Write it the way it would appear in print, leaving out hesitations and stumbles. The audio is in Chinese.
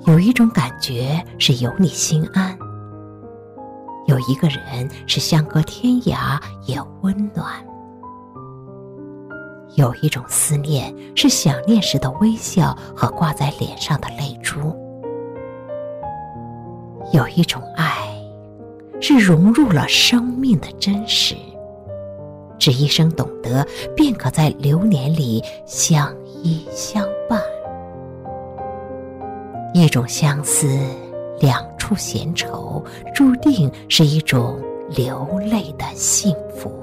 有一种感觉是有你心安，有一个人是相隔天涯也温暖，有一种思念是想念时的微笑和挂在脸上的泪珠，有一种爱是融入了生命的真实，只一生懂得，便可在流年里相依相伴。一种相思，两处闲愁，注定是一种流泪的幸福。